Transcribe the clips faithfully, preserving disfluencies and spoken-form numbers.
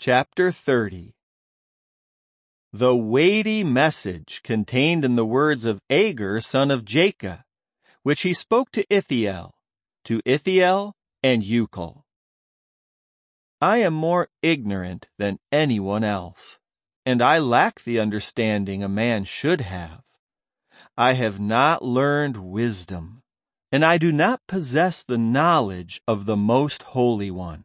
Chapter thirty. The weighty message contained in the words of Agur son of Jacob, which he spoke to Ithiel, to Ithiel and Ucal. I am more ignorant than anyone else, and I lack the understanding a man should have. I have not learned wisdom, and I do not possess the knowledge of the Most Holy One.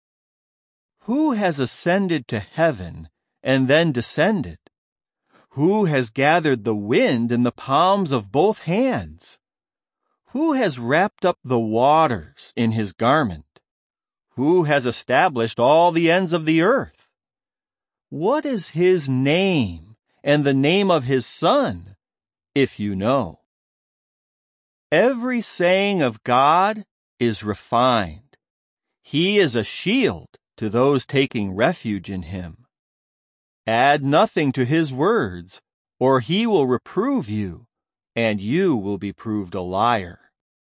Who has ascended to heaven and then descended? Who has gathered the wind in the palms of both hands? Who has wrapped up the waters in his garment? Who has established all the ends of the earth? What is his name and the name of his son, if you know? Every saying of God is refined. He is a shield to those taking refuge in him. Add nothing to his words, or he will reprove you, and you will be proved a liar.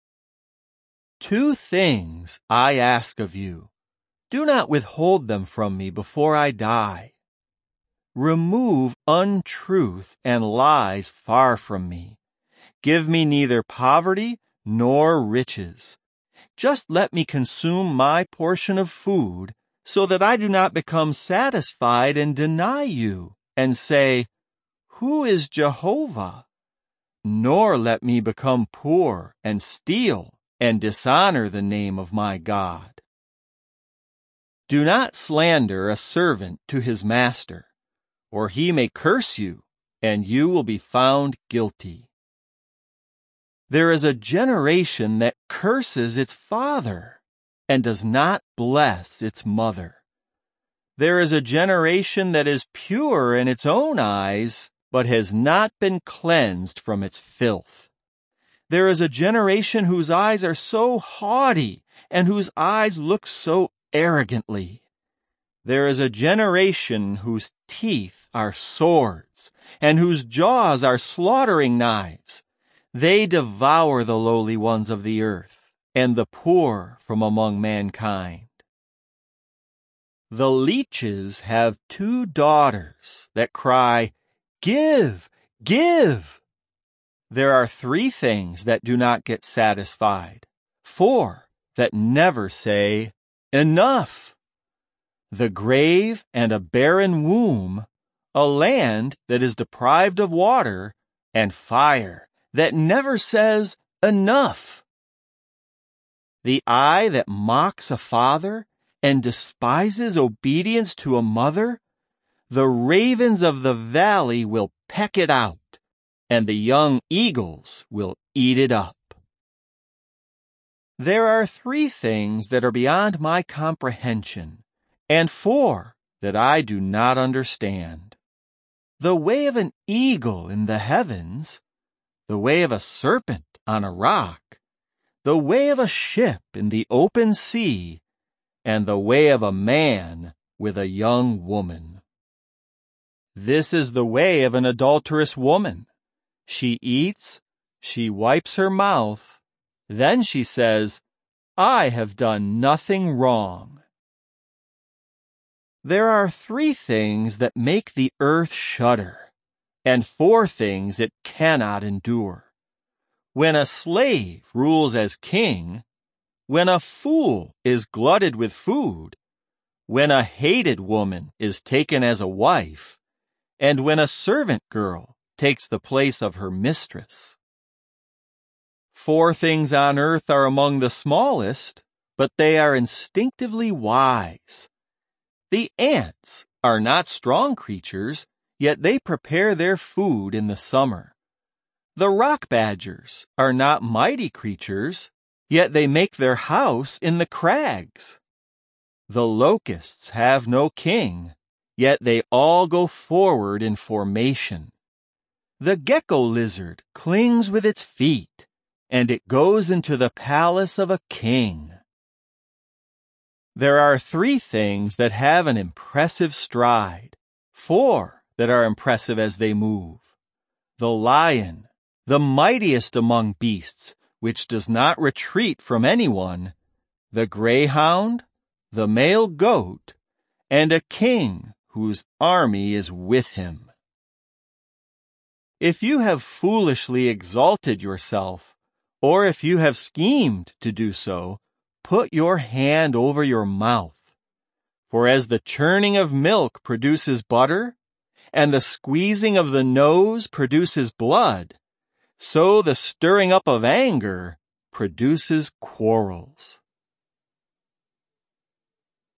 Two things I ask of you. Do not withhold them from me before I die. Remove untruth and lies far from me. Give me neither poverty nor riches. Just let me consume my portion of food, so that I do not become satisfied and deny you, and say, Who is Jehovah? Nor let me become poor and steal and dishonor the name of my God. Do not slander a servant to his master, or he may curse you, and you will be found guilty. There is a generation that curses its father and does not bless its mother. There is a generation that is pure in its own eyes, but has not been cleansed from its filth. There is a generation whose eyes are so haughty, and whose eyes look so arrogantly. There is a generation whose teeth are swords, and whose jaws are slaughtering knives. They devour the lowly ones of the earth, and the poor from among mankind. The leeches have two daughters that cry, Give, give! There are three things that do not get satisfied, four that never say, Enough! The grave and a barren womb, a land that is deprived of water, and fire that never says, Enough! The eye that mocks a father and despises obedience to a mother, the ravens of the valley will peck it out, and the young eagles will eat it up. There are three things that are beyond my comprehension, and four that I do not understand. The way of an eagle in the heavens, the way of a serpent on a rock, the way of a ship in the open sea, and the way of a man with a young woman. This is the way of an adulterous woman. She eats, she wipes her mouth, then she says, I have done nothing wrong. There are three things that make the earth shudder, and four things it cannot endure. When a slave rules as king, when a fool is glutted with food, when a hated woman is taken as a wife, and when a servant girl takes the place of her mistress. Four things on earth are among the smallest, but they are instinctively wise. The ants are not strong creatures, yet they prepare their food in the summer. The rock badgers are not mighty creatures, yet they make their house in the crags. The locusts have no king, yet they all go forward in formation. The gecko lizard clings with its feet, and it goes into the palace of a king. There are three things that have an impressive stride, four that are impressive as they move. The lion, the mightiest among beasts, which does not retreat from anyone, the greyhound, the male goat, and a king whose army is with him. If you have foolishly exalted yourself, or if you have schemed to do so, put your hand over your mouth. For as the churning of milk produces butter, and the squeezing of the nose produces blood, so the stirring up of anger produces quarrels.